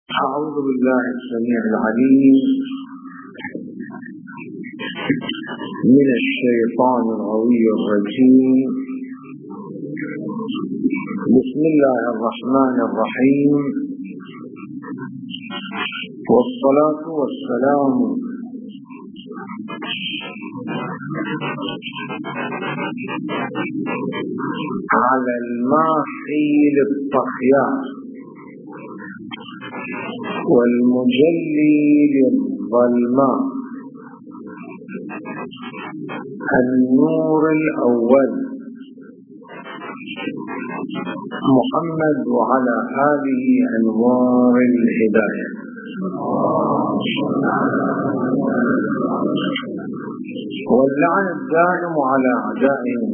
أعوذ بالله السميع العليم من الشيطان الغوي الرجيم. بسم الله الرحمن الرحيم، والصلاة والسلام على الماحي للطغيان والمجلي للظلماء النور الأول محمد وعلى آله أنوار الهداية. واللعن الدائم على أعدائهم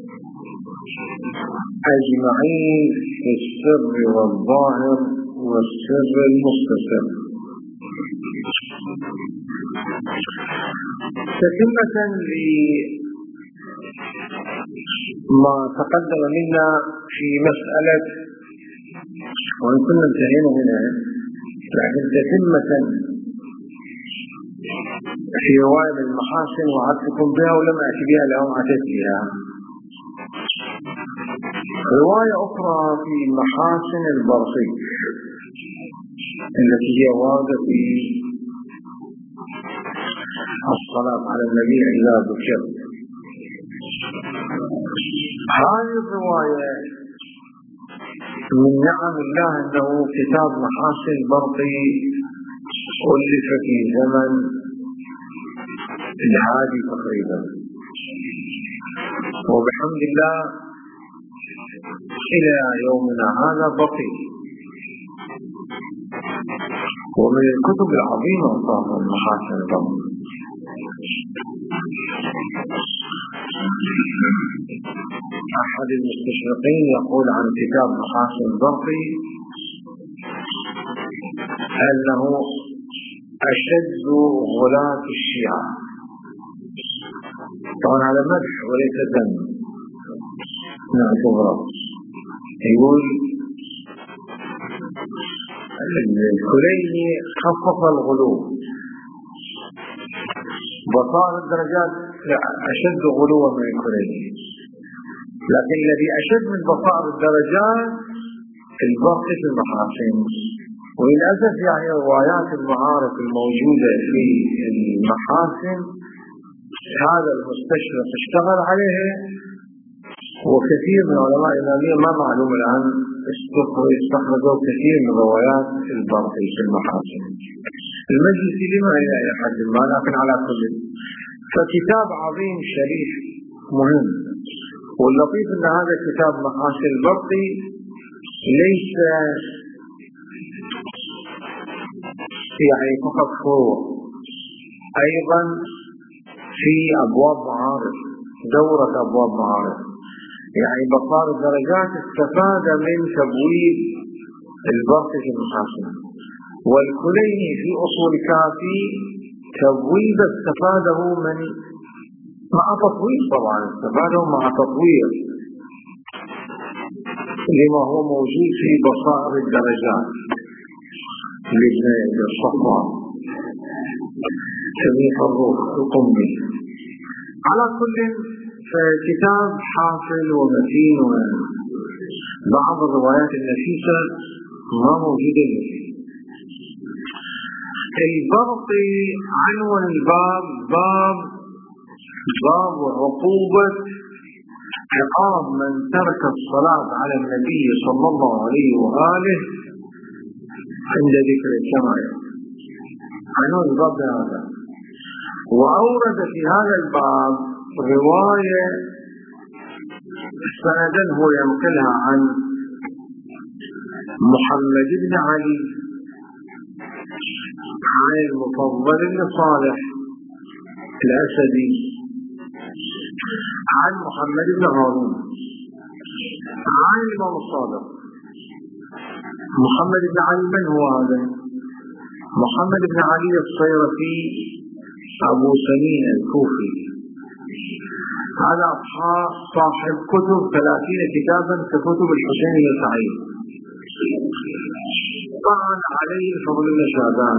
أجمعين في السر والظاهر والسر المستتر. تتمة لما تقدم منا في مسألة، وإن كنا انتهينا منها، لكن تتمة في رواية المحاسن وعدتكم بها ولم أتي بها اليوم، أتيت بها رواية أخرى في محاسن البرقي التي هي واردة في الصلاة على النبي إذا ذكر. هذه الرواية من نعم الله أنه كتاب محاسن البرقي ألف في زمن الهادي تقريبا، وبحمد الله إلى يومنا هذا بقي، ومن الكتب العظيمة طبعا محاسن البرقي. أحد المستشرقين يقول عن كتاب محاسن البرقي أنه أشد غلاة الشيعة، طبعا على مدح وليس ذم، نعتبره. يقول الكليني خفف الغلو، بصائر الدرجات أشد غلوا من الكليني، لكن الذي أشد من بصائر الدرجات البرقي في المحاسن. وللأسف يعني روايات المعارف الموجودة في المحاسن هذا المستشرق اشتغل عليها، وكثير من علماء الإمامية ما معلوم الآن استخرجوا كثير من روايات البرقي في المحاسن. المجلس لما إلى حد ما، لكن على كل فكتاب عظيم شريف مهم. واللطيف أن هذا كتاب محاسن البرقي ليس يعني فقط فروع، أيضا في أبواب معارف، دورة أبواب معارف، يعني بصائر الدرجات استفاد من تبويب البرقي في المحاسن. والكليني في أصول كافي تبويب استفاده من مع تطوير، طبعا استفاده مع تطوير لما هو موجود في بصائر الدرجات لابن الصفوان سميح الروح القمي. على كل كتاب حافل ومتين، وبعض الروايات النفيسة ما موجودة فيه. البرقي عنوان الباب باب عقوبة عقاب من ترك الصلاة على النبي صلى الله عليه وآله عند ذكر الجماعة. عنوان الباب هذا. وأورد في هذا الباب رواية سندا هو ينقلها عن محمد بن علي عن المفضل بن صالح الأسدي عن محمد بن هارون عن الإمام الصادق. محمد بن علي من هو هذا؟ محمد بن علي الصيرفي أبو سمين الكوفي، هذا صاحب كتب 30 كتابا ككتب الحسين بن سعيد. طعن عليه الفضل بن شعبان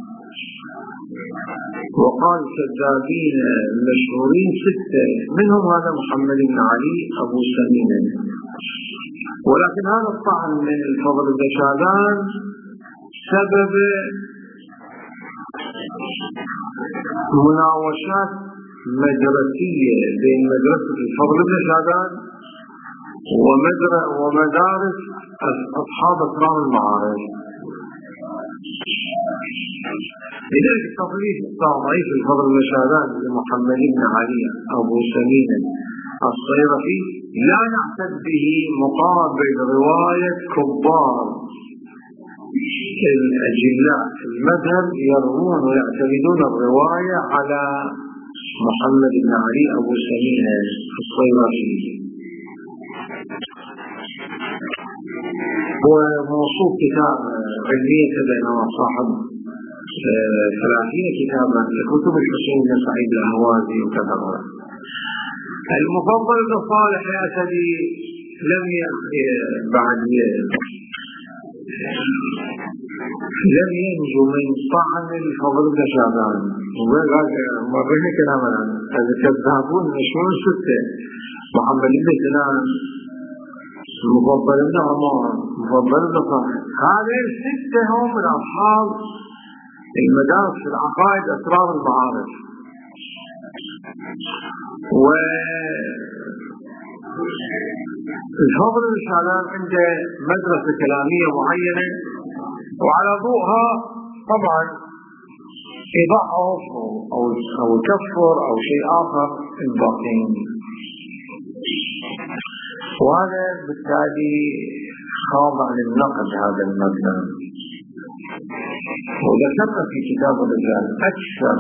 وقال كذابين مشهورين 6 منهم هذا محمد بن علي أبو سمين. ولكن هذا الطعن من الفضل بن شعبان سبب مناوشات مدرسية بين مدرسة الفضل بن شعبان ومدارس أصحاب أسرار المعارف. لذلك التضليل الضعيف الفضل بن شعبان لمحمد بن علي أبو سمين الصيرفي لا نعتد به مقابل رواية كبار الأجلاء في المذهب يروون ويعتمدون الرواية على محمد بن علي أبو سمين الصيرفي. وموصوف كتاب علمية بينما صاحب 30 كتابا لكتب الحسين بن سعيد الأهوازي وكذا. المفضل بن صالح الأسدي لم ينجو من طعن الفضل بن شعبان. مرة كلامنا هذا كذابون مشهور 6 محمد بن سنان المفضل بن عمر المفضل بن صالح. هذه 6 هم من أصحاب المدارس في العقائد أسرار المعارف. والفضل بن شعبان عنده مدرسة كلامية معينة وعلى ضوءها طبعا يضعف أو يكفر أو شيء آخر الباقين. وهذا بالتالي خاضع للنقد هذا المبنى. وذكرنا في كتاب الرجال أكثر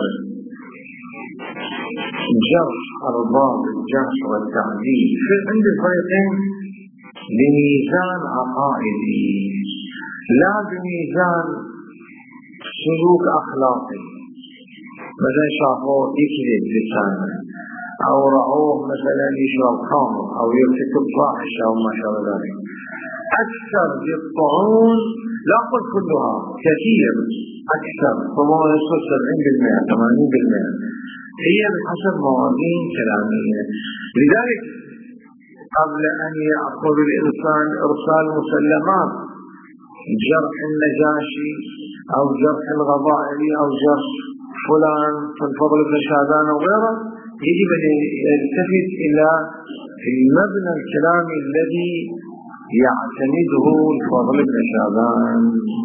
جرح أرباب الجرح والتعديل عند الفريقين بميزان عقائدي لا بميزان سلوك أخلاقي. مثلا شافوه يكذب لسانه أو رأوه مثلا يشرب خمر أو يرتكب فاحشة أو ما شابه ذلك. أكثر بالطعون لا أقول كلها كثير أكثر فما يصل 70% 80% هي بحسب موازين كلامية. لذلك قبل أن يأخذ الإنسان إرسال مسلمات جرح النجاشي أو جرح الغضائري أو جرح فلان الفضل بن شعبان وغيره يجب أن يلتفت إلى المبنى الكلامي الذي يعتمده الفضل بن شعبان.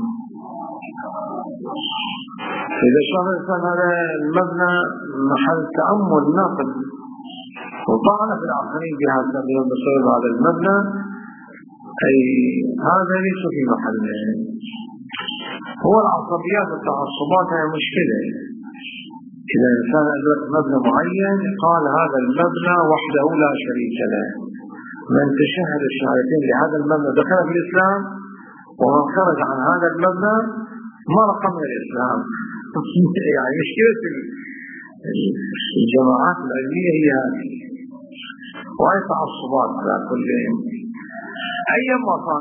إذا شاف الإنسان هذا المبنى محل تأمل ناقد وطعن في الآخرين بهذا بصير هذا المبنى أي هذا ليس في محله. هو العصبيات والتعصبات هي مشكلة. إذا الإنسان أدرك مبنى معين قال هذا المبنى وحده لا شريك له. من تشهد الشهادتين لهذا المبنى دخل في الإسلام ومن خرج عن هذا المبنى مرق من الإسلام. يعني مشكلة الجماعات العلمية هي هذه وهي تعصبات على كل أيما كان.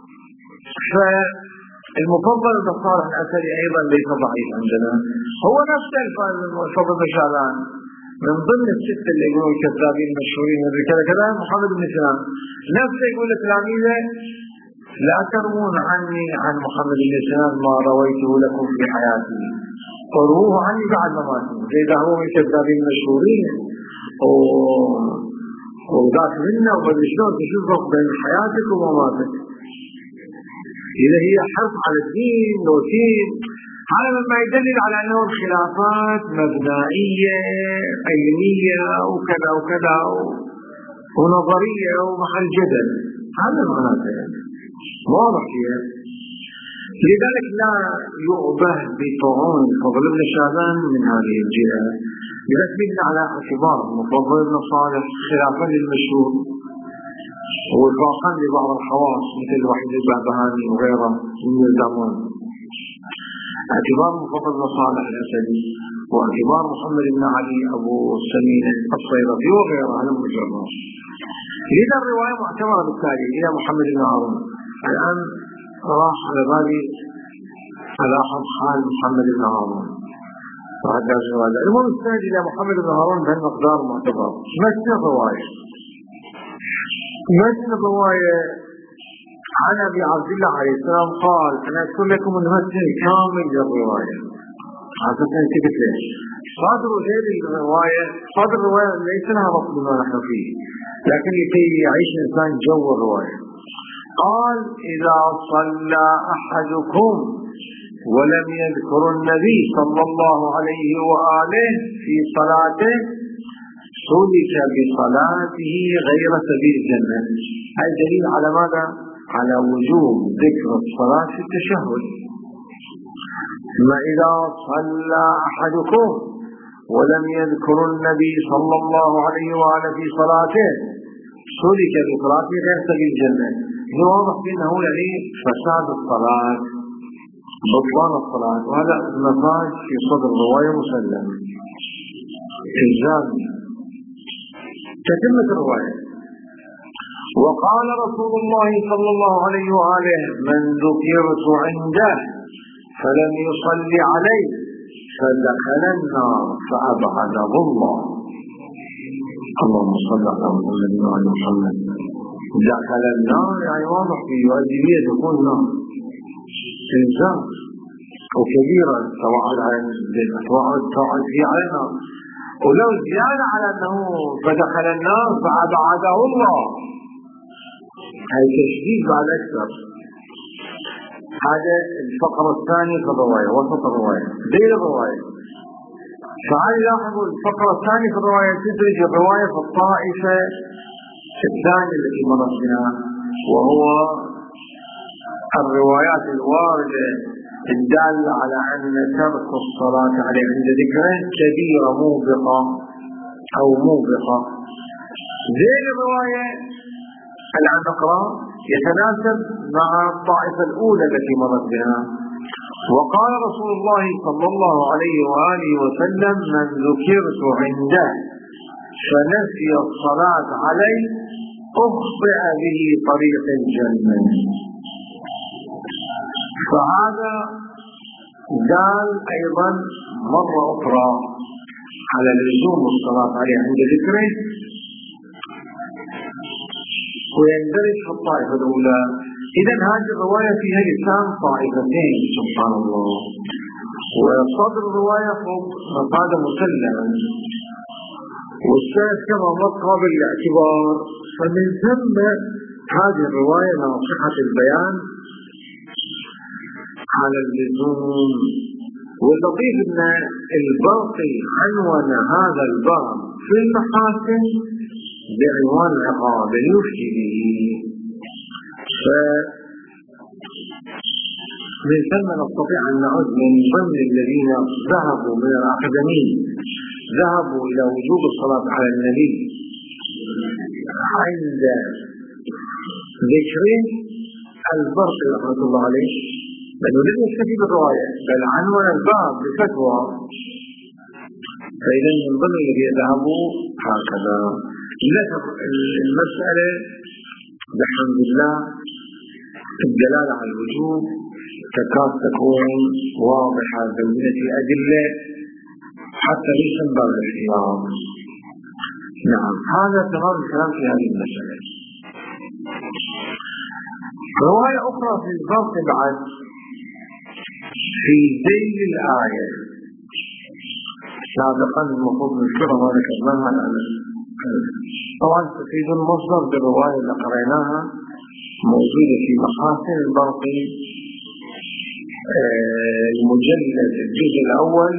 فالمفضل بن صالح الأسدي أيضا ليس ضعيف عندنا، هو نفس الفضل بن شعبان من ضمن ال6 اللي يقولون الكذابين المشهورين كذا كذا محمد بن سنان نفسه يقول لتلاميذه لا تروون عني عن محمد بن سنان ما رويته لكم في حياتي وروه عني بعد مماتي. إذا هو من الكذابين المشهورين وذاك منا وبالشلون تشوفك بين حياتك ومماتك. إذا هي حرص على الدين وتين هذا مما يدلل على أنه الخلافات مبنائية علمية وكذا وكذا ونظرية ومحل جدل. هذا معناته واضح فيها. لذلك لا يؤبه بطعون الفضل بن شعبان من هذه الجهة. لذلك بدنا على اعتبار المفضل بن صالح خلافا للمشهور وإطلاقا لبعض الخواص مثل وحيد البهبهاني وغيره من الزمان. اعتبار المفضل بن صالح الأسدي واعتبار محمد بن علي أبو سمين الصيرفي وغيره على المجرد. لذا الرواية معتبرة بالتالي إلى محمد بن هارون. الآن راح على بالي ألاحظ حال محمد بن هارون وهذا الرواية. المهم السند إلى محمد بن هارون بهالمقدار معتبر. متن الرواية عن أبي عبد الله عليه السلام قال: أنا أذكر لكم المتن كامل للرواية عادة انتبه ليش صدر هذه الرواية. صدر الرواية ليس لها ربط بما نحن فيه، لكن لكي يعيش الإنسان جو الرواية. قال: إذا صلى أحدكم ولم يذكر النبي صلى الله عليه وآله في صلاته سلك بصلاته غير سبيل الجنة. هذا دليل على ماذا؟ على وجوب ذكر الصلاة في التشهد. ثم إذا صلى أحدكم ولم يذكر النبي صلى الله عليه وآله في صلاته سلك بصلاته غير سبيل الجنة. هو واضح بأنه يعني فساد الصلاة، بطلان الصلاة، وهذا المزاج في صدر الرواية مسلم إلزامي. تتمة الرواية: وقال رسول الله صلى الله عليه وآله: من ذكرت عنده فلم يصل عليه فدخل النار فأبعده الله. اللهم صل على محمد وعلى محمد. دخل النار يعني واضح في واجبية دخول النار، إلزام وكبيرة توعد فيه على النار. ولو زيادة على أنه فدخل النار فأبعده الله، هاي تشديد بعد أكثر. هذا الفقرة الثانية في الرواية، وسط الرواية بين الرواية. فعلي لاحظوا الفقرة الثانية في الرواية تدرج الرواية في الطائفة الثانية التي مرت بها، وهو الروايات الواردة الدالة على أن ترك الصلاة عليه عند ذكره كبيرة موبقة أو موبقة. زين الرواية الآن نقرأ يتناسب مع الطائفة الأولى التي مرت بها. وقال رسول الله صلى الله عليه وآله وسلم: من ذكرت عنده فنسي الصلاة عليه أخطئ به طريق الجنة. فهذا دال أيضا مرة أخرى على لزوم الصلاة عليه عند ذكره، ويندرج في الطائفة الأولى. إذن هذه الرواية فيها لسان طائفتين سبحان الله، وصدر الرواية فوق مقاد مسلم، والسند كما مر قابل للاعتبار. فمن ثم هذه الرواية ناصحة البيان على اللزوم. واللطيف أن الباقي عنون هذا الباب في المحاسن بعنوان العقاب يفتي به. فمن ثم نستطيع أن نعد من ضمن الذين ذهبوا من الأكاديميين ذهبوا إلى وجوب الصلاة على النبي عند ذكر البرق رحمة الله عليه، لأنه لم يكتفي بالرواية بل عنون الباب بفتوى. فإذا من ضمن الذين ذهبوا هكذا. المسألة بحمد الله الدلالة على الوجوب تكاد تكون واضحة بينة أدلة حتى ليس من باب الاحتياط. نعم، هذا تمام الكلام في هذه المسألة. رواية أخرى في الباب بعد في ذيل الآية سابقا المفروض نذكرها ما ذكرناها الآن. طبعا تفيد المصدر بالرواية اللي قرأناها موجودة في محاسن البرقي المجلد الجزء الأول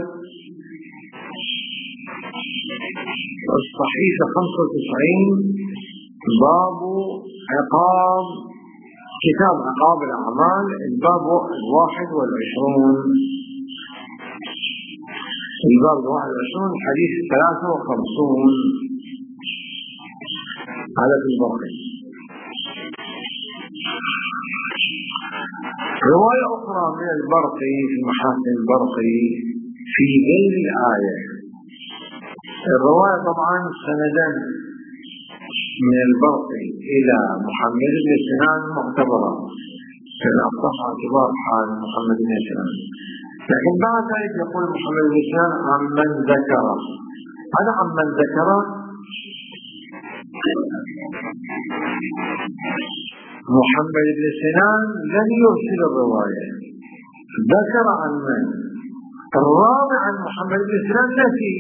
الصحيفة 95 باب عقاب كتاب عقاب الأعمال الباب 21 الباب 21 حديث 53 على في البرقي. رواية أخرى من البرقي في محاسن البرقي في غير الآية. الرواية طبعا سندا من البرقي إلى محمد بن سنان معتبرة، كان أصح اعتبار حال محمد بن سنان. لكن بعد ذلك يقول محمد بن سنان عمن ذكر. هذا عمن ذكر محمد بن سنان لم يرسل الرواية، ذكر عن من؟ الراوي عن محمد بن سنان نفي،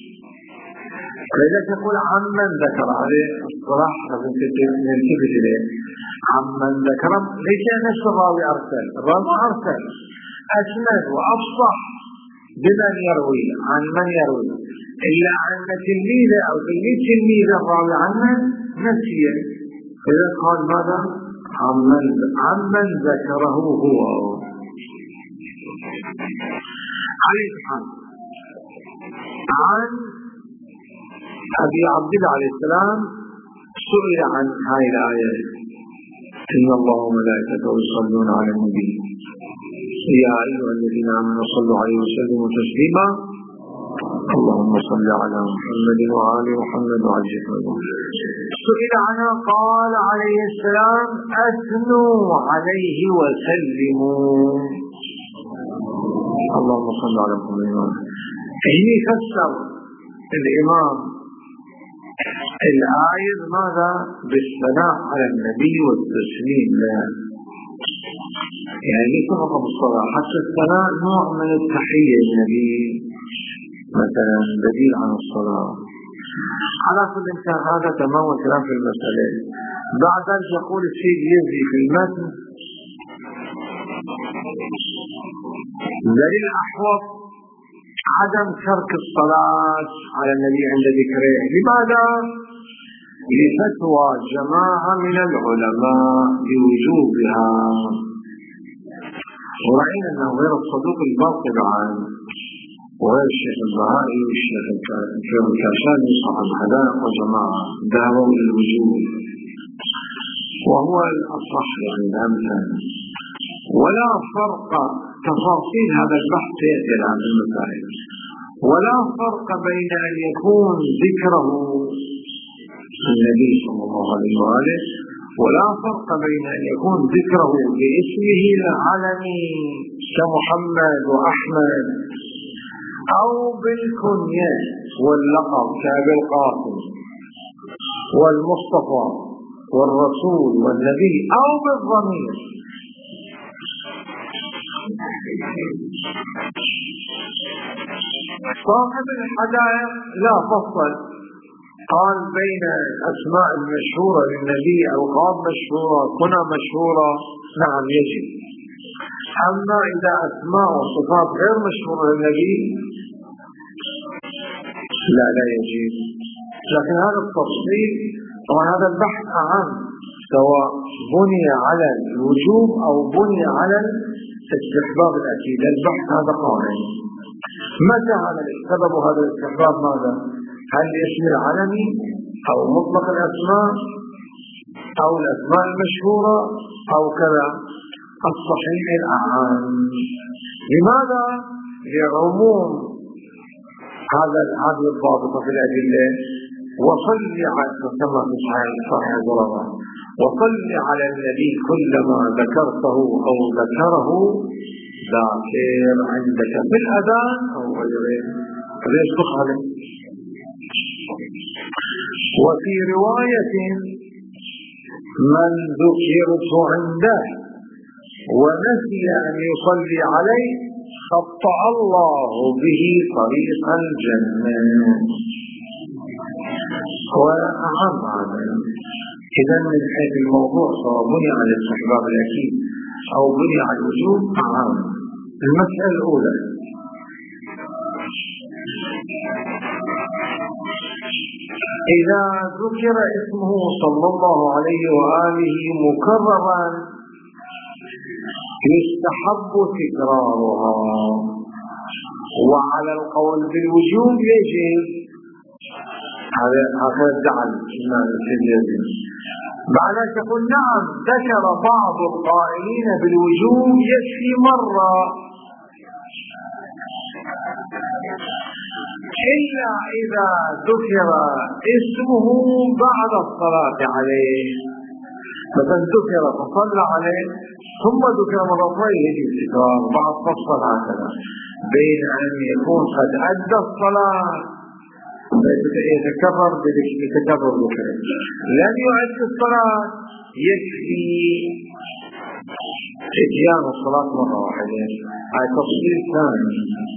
فإذا تقول عمن ذكر عليه الصراحة نلتفت إليه عمن ذكر ليس نفس الراوي أرسل، الراوي أرسل أسند وأفصح بمن يروي عن من يروي، إلا أن تلميذه أو تلميذ الراوي عنه نسيه، إذا قال ماذا؟ عمن ذكره هو. عليه الحمد. عن أبي عبد الله عليه السلام سئل عن هذه الآية إن الله وملائكته يصلون على النبي يا أيها الذين آمنوا صلوا عليه وسلموا تسليما اللهم صل على محمد وآل محمد وعجل سئل عنها قال عليه السلام أثنوا عليه وسلموا اللهم صل على محمد. هنا فسر الإمام الآية ماذا؟ بالثناء على النبي والتسليم له، يعني ليس فقط الصلاة، حتى الثناء نوع من التحية للنبي مثلا بديل عن الصلاة. على كل انتهى هذا تمام الكلام في المسألة. بعد ذلك يقول السيد يزي في المتن دليل أحوط عدم ترك الصلاة على النبي عند ذكره. لماذا؟ لفتوى جماعة من العلماء بوجوبها، ورأينا أنه غير الصدوق الباطل عن وغير الشيخ البهائي والشيخ الكاشاني صاحب الحدائق وجماعة دعوا للوجوب، وهو الأصح يعني الأمثل. ولا فرق، تفاصيل هذا البحث يأتي عن المسائل، ولا فرق بين أن يكون ذكره النبي صلى الله عليه وآله، ولا فرق بين أن يكون ذكره باسمه العلمي كمحمد وأحمد، أو بالكنية واللقب كأبي القاسم والمصطفى والرسول والنبي، أو بالضمير. صاحب الحدائق لا فصل، قال بين الأسماء المشهورة للنبي ألقاب مشهورة كنى مشهورة نعم يجب، أما إذا أسماء وصفات غير مشهورة للنبي لا يجب. لكن هذا التفصيل طبعا هذا البحث أهم، سواء بني على الوجوب أو بني على الاستحباب الأكيد. البحث هذا قائم. متى هذا السبب هذا الاستحباب؟ ماذا؟ هل اسم العلمي أو مطلق الأسماء أو الأسماء المشهورة أو كذا؟ الصحيح الأعم. لماذا؟ لعموم هذه الضابطة في الأدلة. وصل كما في صحيح الضرورة وصل على النبي كلما ذكرته أو ذكره ذاكر عندك في الأذان أو غيره ليش تخالف. وفي رواية من ذكرت عنده ونسي أن يصلي عليه خطأ الله به طريق الجنة. وأعم هذا. إذا من حيث الموضوع سواء بني على الاستحباب الأكيد أو بني على الوجوب أعم. المسألة الأولى إذا ذكر اسمه صلى الله عليه وآله مكررا يستحب تكرارها، وعلى القول بالوجوب يجب. هذا الدعم بعد تقول نعم ذكر بعض القائلين بالوجوب يكفي مرة، إلا إذا ذكر اسمه بعد الصلاة عليه، مثلا ذكر فصلى عليه ثم ذكر مرتين يجي التكرار بعد فصل هكذا بين أن يكون قد أدى الصلاة يتكرر ذكره لم يؤدي الصلاة يكفي اتيان الصلاة مرة واحدة. هذا تفصيل ثاني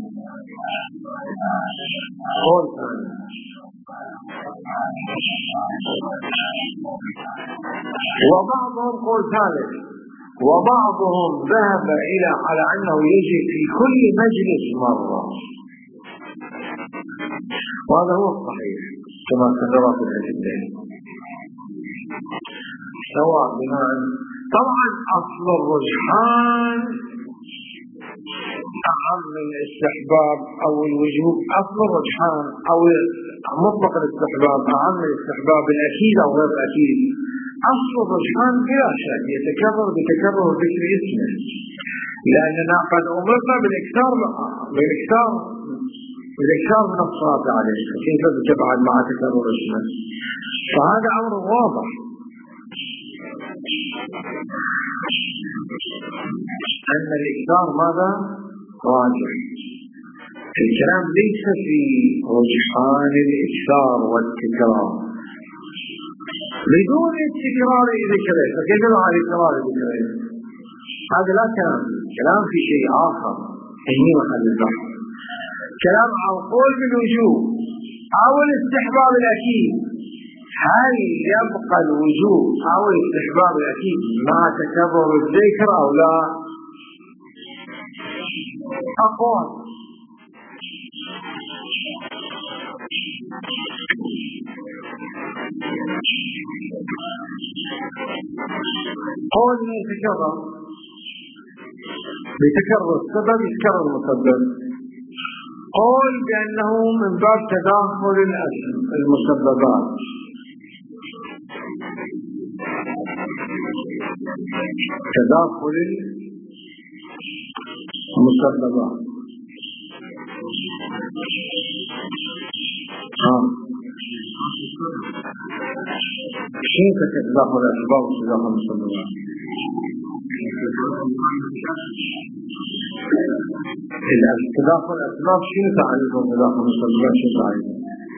قول ثاني. وبعضهم قول ثالث وبعضهم ذهب إلى على أنه يجب في كل مجلس مرة، وهذا هو الصحيح كما سنرى في الأدلة سواء بناء. طبعا أصل الرجحان أعم من الاستحباب أو الوجوب، أصل الرجحان أو مطلق الاستحباب أعم من الاستحباب الأكيد أو غير الأكيد. أصل الرجحان بلا شك يتكرر بتكرر ذكر اسمه، لأننا قد أمرنا بالإكثار من الصلاة عليه، كيف تبعد مع تكرر اسمه؟ فهذا أمر واضح. أن الإكثار ماذا؟ راجع. الكلام ليس في رجحان الإكثار والتكرار بدون التكرار ذكره، فكيف مع التكرار ذكره؟ هذا لا كلام في شيء آخر هي محل البحث. كلام عن قول بالوجوب أو الاستحباب الأكيد، هل يبقى الوجوب أو الاستحباب الأكيد مع تكرر الذكر أو لا؟ أقوال. قول يتكرر بتكرر السبب يتكرر المسبب. قول بأنه من باب تداخل المسببات، تداخل المسببات. كيف تتداخل الأسباب وتداخل المسببات؟ تداخل الأسباب شنو تعريفه؟ تداخل المسببات شنو تعريفه؟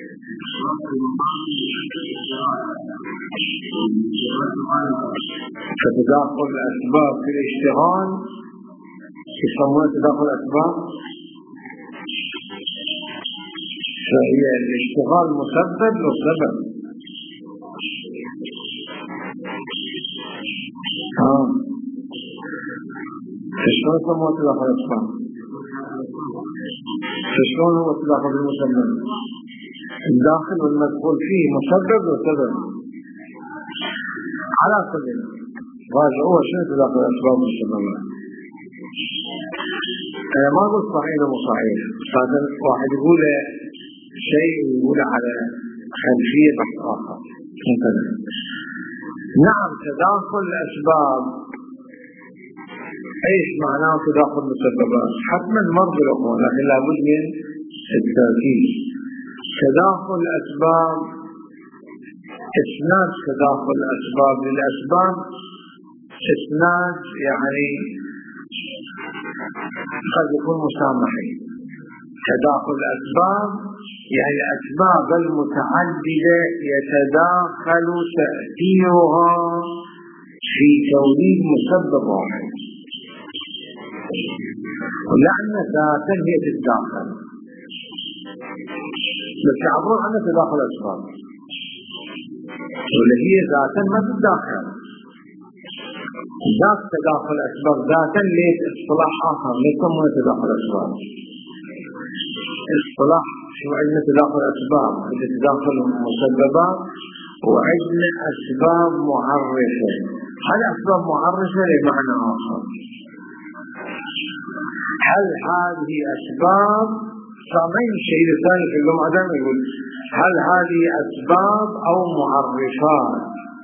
فتداخل الأسباب في الاشتغال يسمونه تداخل الأسباب، فهي الاشتغال مسبب والسبب. فشلون يسمونه تداخل الأسباب؟ فشلون هو تداخل المسبب؟ الداخل والمدخول فيه مسبب وسبب. على سبيل راجعوا شنو تداخل الأسباب والسبب. أنا ما أقول صحيح ولا مو صحيح، هذا واحد يقول شيء ويقول على خلفية بحث آخر. نعم تداخل الأسباب ايش معناه تداخل المسببات؟ حتما مرض الأخوة، لكن لابد من التركيز. تداخل الأسباب اسناد تداخل الأسباب للأسباب اسناد يعني قد يكون مسامحي. تداخل الأسباب يعني الأسباب المتعددة يتداخل تأثيرها في توليد مسبب واحد، لأن ذاتا هي تتداخل، بس يعبرون عنها تداخل الأسباب، واللي هي ذاتا ما تتداخل. ذات تداخل الأسباب ذاتا ليس اصطلاح آخر، لا يسمونه تداخل الأسباب. اصطلاح شو عندنا تداخل الأسباب؟ عندنا تداخل المسببات وعندنا أسباب معرفة. هذه أسباب معرفة لمعنى آخر. هل هذه أسباب سامعين الشيء الثاني في اللغة دائما يقول هل هذه أسباب أو معرفات؟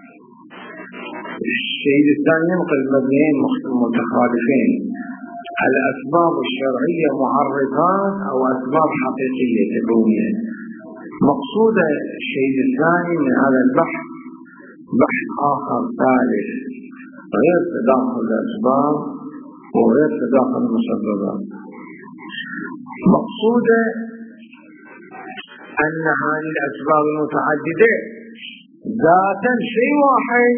الشيء الثاني ينقل مبنيين متخالفين. الأسباب الشرعية معرفات أو أسباب حقيقية كونية. مقصود الشيء الثاني من هذا البحث بحث آخر ثالث غير تداخل الأسباب وغير تداخل المسببات. مقصوده أن هذه الأسباب المتعددة ذاتا شيء واحد،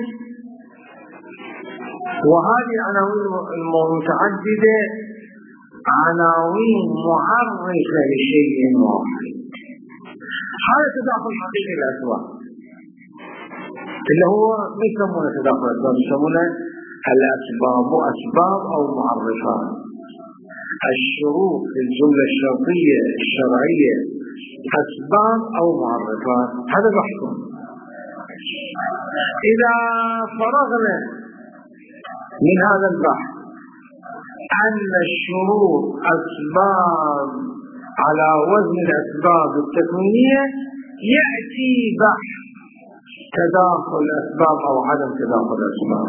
وهذه العناوين المتعددة عناوين معرفة لشيء واحد. هذا تداخل حقيقي الأسباب اللي هو ما يسمونه تداخل الأسباب، يسمونه الأسباب أسباب أو معرفات. الشروط في الجملة الشرطية الشرعية أسباب أو معرفات، هذا بحث. إذا فرغنا من هذا البحث أن الشروط أسباب على وزن الأسباب التكوينية، يأتي بحث تداخل الأسباب أو عدم تداخل الأسباب.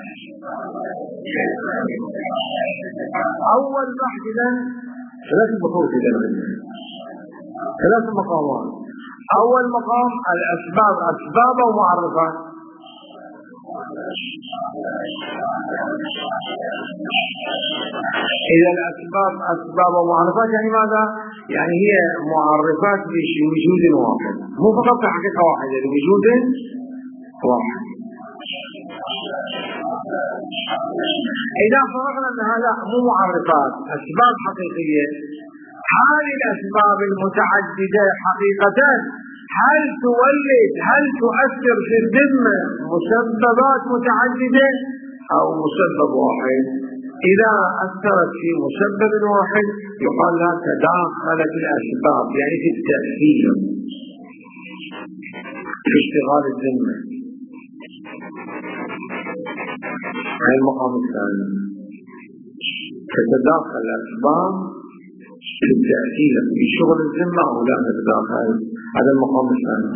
أول بحث إذن ثلاث بحوث، ثلاث مقامات. أول مقام الأسباب أسباب أو معرفات. إذا الأسباب أسباب ومعرفات يعني ماذا؟ يعني هي معرفات لوجود واحد، مو فقط حقيقة واحدة، لوجود واحد. إذا فرضنا أن هذا مو معرفات، أسباب حقيقية، هذه الأسباب المتعددة حقيقة هل تولد، هل تؤثر في الذمة مسببات متعددة أو مسبب واحد؟ إذا أثرت في مسبب واحد يقال لها تداخلت الأسباب، يعني في التأثير في اشتغال الذمة. هذا المقام الثاني، تتداخل الأسباب في التأثير في شغل الذمة أو لا تتداخل. هذا المقام الثاني.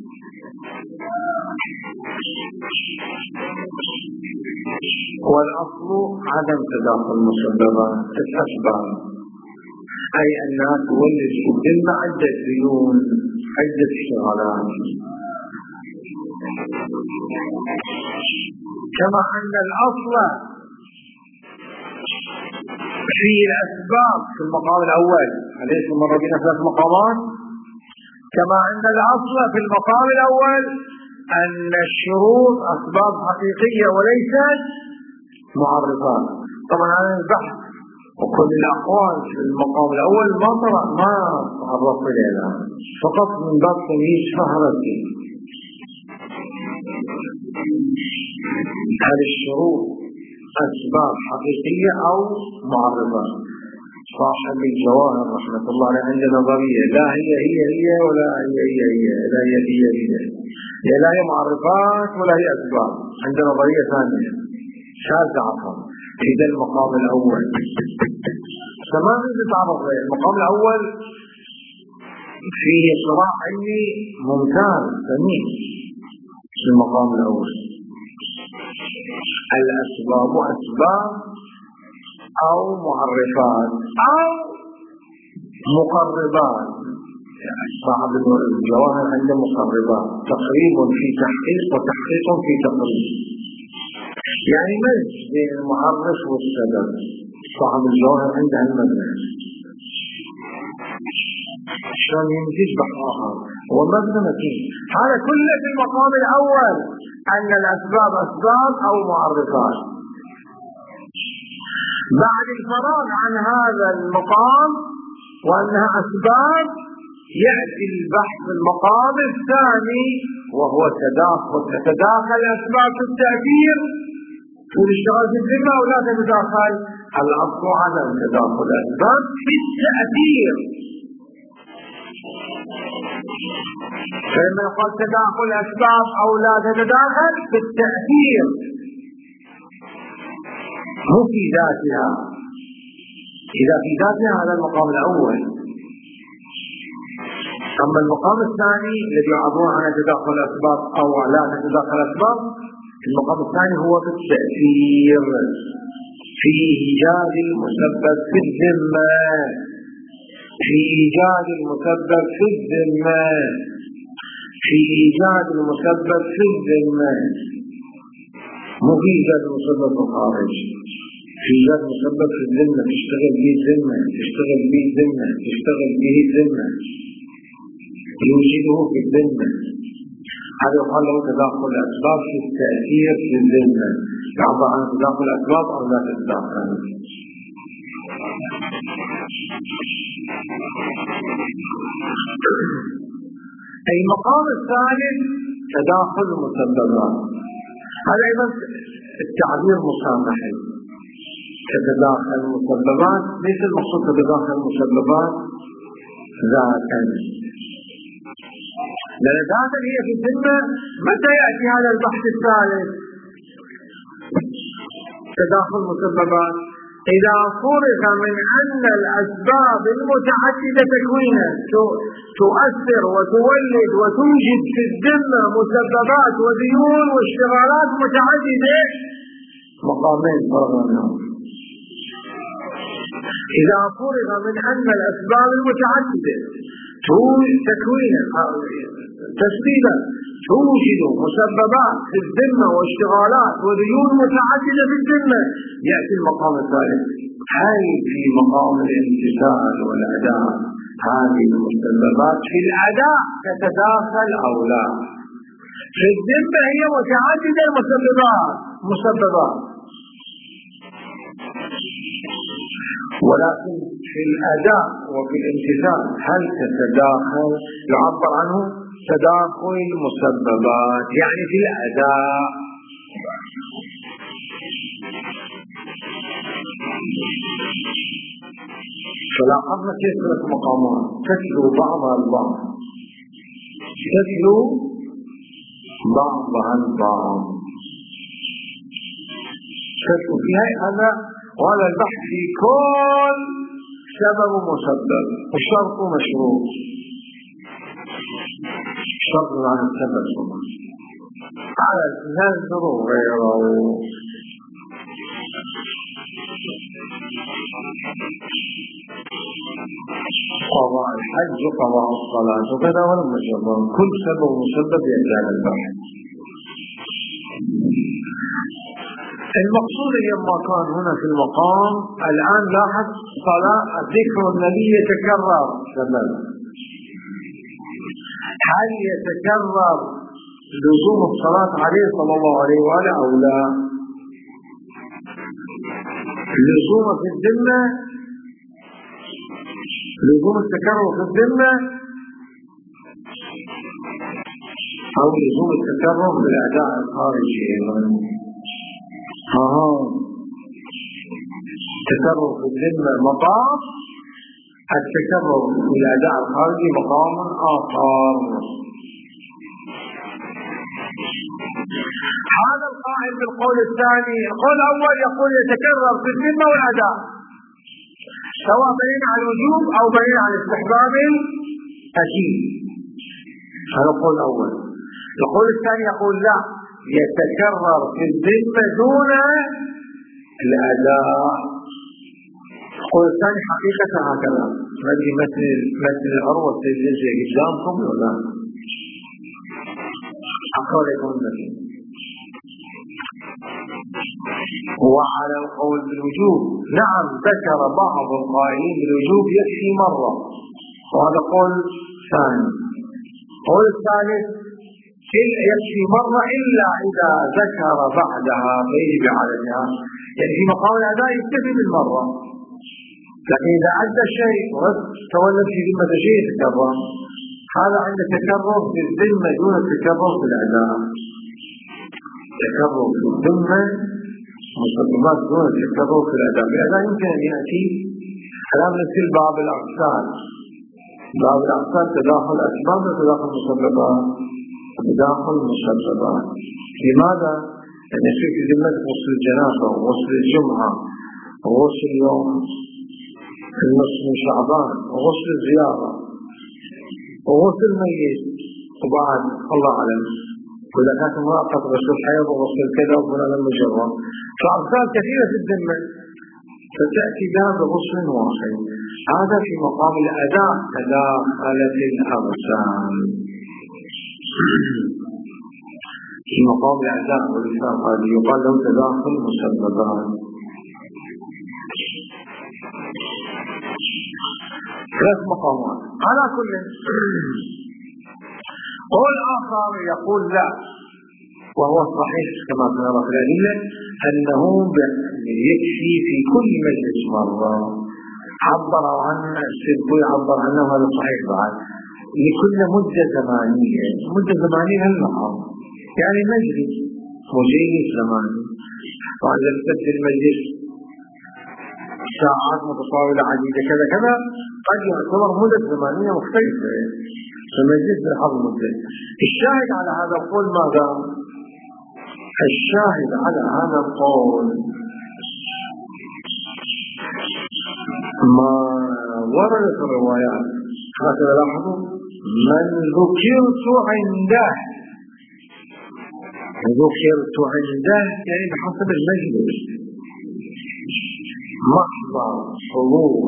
والأصل عدم تداخل المسببات الأسباب، أي أنها تولد في الذمة عدة ديون، عدة اشتغالات. كما أن الأصل في الأسباب في المقام الأول، أليس مر بنا ثلاث مقامات؟ كما أن الأصل في المقام الأول أن الشروط أسباب حقيقية وليست معرفات. طبعا هذا البحث وكل الأقوال في المقام الأول ما تعرف إليها، فقط من باب تمييز فهرتي. هذه الشروط أسباب حقيقية أو معرفات. صاحب الجواهر رحمة الله عليه عنده نظرية لا هي ولا هي لا هي لا هي معرفات ولا هي أسباب. عنده نظرية ثانية شاذة عقل. إذا المقام الأول تمام تتعرض له. المقام الأول فيه صراع علمي ممتاز ثمين. في المقام الأول الأسباب أسباب أو معرفات أو مقربات. صاحب الجواهر عنده مقربات، تقريب في تحقيق وتحقيق في تقريب، يعني مزج بين المعرف والسبب. صاحب الجواهر عنده المزج عشان ينتج بحث آخر ومبنى متين. هذا كله في المقام الأول أن الأسباب أسباب أو معرفات. بعد الفراغ عن هذا المقام وأنها أسباب يأتي البحث في المقام الثاني وهو تتداخل الأسباب في التأثير في الاشتغال في الذمة أو لا تتداخل. الأصل عدم تداخل الأسباب في التأثير. فلما يقال تداخل الأسباب أو لا تتداخل في التأثير مو في ذاتها. إذا في ذاتها هذا المقام الأول. أما المقام الثاني الذي يعبر عن تداخل الأسباب أو لا تتداخل الأسباب، المقام الثاني هو في التأثير في إيجاد المسبب في الذمة، في إيجاد المسبب في الذمة. في إيجاد المسبب في الذمة، مو في إيجاد المسبب في الخارج. في إيجاد المسبب في الذمة، تشتغل به الذمة، تشتغل به الذمة، تشتغل به الذمة، يوجده في الذمة. هذا يقال له تداخل الأسباب في التأثير في الذمة، يعبر عن تداخل الأسباب أو لا تتداخل. المقام الثالث تداخل المسببات. هذا أيضا التعبير مسامحي، تتداخل المسببات، ليس المقصود تتداخل المسببات ذاتا، لأن ذاتا هي في الذمة. متى يأتي هذا البحث الثالث تداخل المسببات؟ إذا فرغ من أن الأسباب المتعددة تكوينا تؤثر وتولد وتوجد في الذمة مسببات وديون واشتغالات متعددة، مقامين فرغ منهم. إذا فرغ من أن الأسباب المتعددة تكوينا تسبيبا توجد مسببات في الذمة واشتغالات وديون متعددة في الذمة، يأتي المقام الثالث. هل في مقام الامتثال والأداء هذه المسببات في الأداء تتداخل أو لا؟ في الذمة هي متعددة مسببات، ولكن في الأداء وفي الامتثال هل تتداخل؟ يعبر عنه تداخل المسببات، يعني في الأداء. فلاحظنا كيف المقامات تتلو بعضها البعض، تتلو بعضها البعض، تتلو فيها. هذا وهذا البحث في كل سبب ومسبب وشرط ومشروط. شرط عن السبب على النذر وغيره. قضاء الحج وقضاء الصلاة وكذا ولم يجبر، كل سبب ومسبب يأتي على البحث. المقصود لما كان هنا في المقام الآن لاحظ صلاة ذكر النبي يتكرر سبب، هل يتكرر لزوم الصلاة عليه صلى الله عليه وآله أو لا؟ لزوم في الذمة، لزوم التكرر في الذمة أو لزوم التكرر في الأداء الخارجي. التكرر في الذمة مقام، التكرر في الأداء الخارجي مقام آخر. هذا القائل بالقول الثاني. القول الأول يقول يتكرر في الذمة والأداء، سواء بنينا على الوجوب أو بنينا على استحباب أكيد. هذا القول الأول. القول الثاني يقول لا، يتكرر في الذمة دون الأداء. القول الثاني حقيقة هكذا، مثل العروة الجزء قدامكم ولا أقول لكم النبي. وعلى القول بالوجوب نعم ذكر بعض القائلين بالوجوب يكفي مرة، وهذا قول ثاني. قول الثالث يكفي مرة إلا إذا ذكر بعدها غير بعددها، يعني في مقام الأداء يكتفي بالمرة، لكن إذا عدى الشيء تولد في ذمة شيء يتكرر. هذا عند تكرر في الذمة دون التكرر في الأداء. تكرر في الذمة مسببات دون التكرر في الأداء. الأداء يمكن أن يأتي كلام مثل باب الأغسال. باب الأغسال تداخل أسباب وتداخل مسببات، تداخل مسببات. لماذا؟ لأن يصير في ذمة غسل الجنازة وغسل الجمعة وغسل يوم النصف من شعبان وغسل الزيارة وغسل الميت، وبعد الله أعلم وإذا كانت امرأة قد غسل الحيض وغسل كذا وفلان المجرد، فأغسال كثيرة في الذمة فتأتي بها بغسل واحد. هذا في مقام الأداء تداخلت الأغسال. في مقام الأعداء والإسلام يقال له تداخل مسببات. ثلاث مقامات على كل. قول آخر يقول لا، وهو الصحيح كما سنرى في الأدلة، أنه يكفي في كل مجلس مرة. عبر عنه السبوي، عبر عنه هذا صحيح بعد لكل مدة زمانية. مدة زمانية المقام يعني مجلس مجلس زماني، وإذا ارتد المجلس ساعات متطاولة عديدة كذا كذا قد يعتبر مدة زمانية مختلفة في المجلس بحظ مدة. الشاهد على هذا القول ماذا؟ الشاهد على هذا القول ما ورد في الروايات. هكذا لاحظوا: من ذكرت عنده، ذكرت عنده يعني بحسب المجلس، محضر حضور،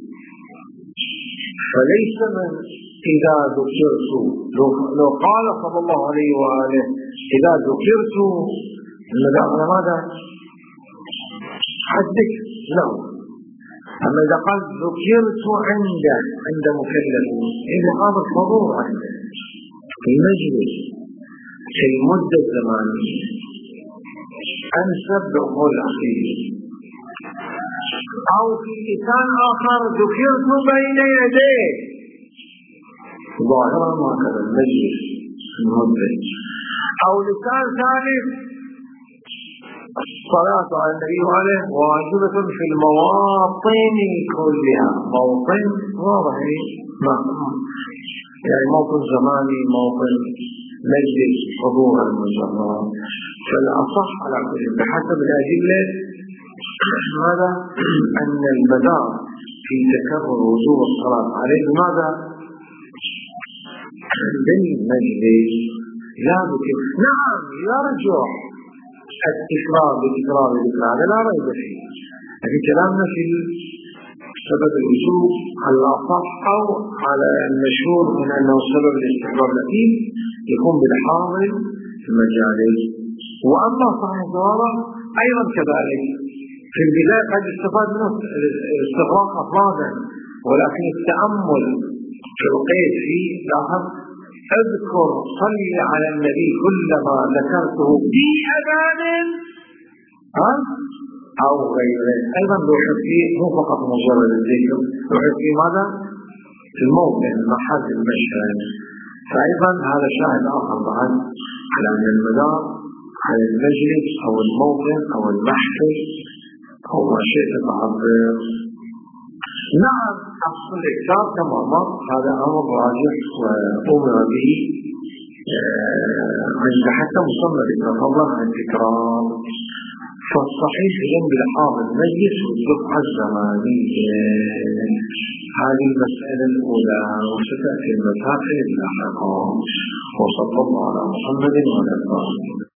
فليس من إذا ذكرت. لو قال صلى الله عليه وآله إذا ذكرت على ماذا؟ حدك له. أما إذا قال ذكرت عنده عند مكلف إذا قام الحضور عنده في مجلس في المدة الزمانية أنسب بأمور الأخير. أو في لسان آخر ذكرت بين يديه ظاهرا هكذا المجلس المدة. أو لسان ثالث الصلاة على النبي عليه واجبة في المواطن كلها. موطن واضح يعني موطن زماني، موطن مجلس، حضور المجرد. فالأصح على كل بحسب الأدلة ماذا؟ أن المدار في تكرر وجوب الصلاة عليه ماذا؟ بالمجلس لا بكر. نعم يرجع التكرار بتكرار هذا لا ريب فيه، لكن كلامنا في سبب الوجوب على الأصح أو على المشهور من أنه سبب الاستحباب الأكيد يكون بالحاضر في المجالس. وأما صحيح الجواب أيضا كذلك في البداية قد استفاد منه استغراق أفرادا، ولكن التأمل في القيد فيه لاحظ: اذكر صلي على النبي كلما ذكرته في أذان أو غيره. أيضا لوحظ فيه مو فقط مجرد الذكر، لوحظ فيه ماذا؟ في الموضع محل المشهد. فأيضا هذا شاهد آخر بعد على أن المدار على المجلس أو الموضع أو المحفل أو ما شئت تعبر. نعم أصل الإكثار كما مر هذا أمر راجح وأمر به عند حتى مصنف ابن فضل عن التكرار. فالصحيح جنب الحاضر المجلس والدفعة الزمانية. هذه المسألة الأولى، وستأتي المسائل اللاحقة. وصلى الله على محمد وعلى آله.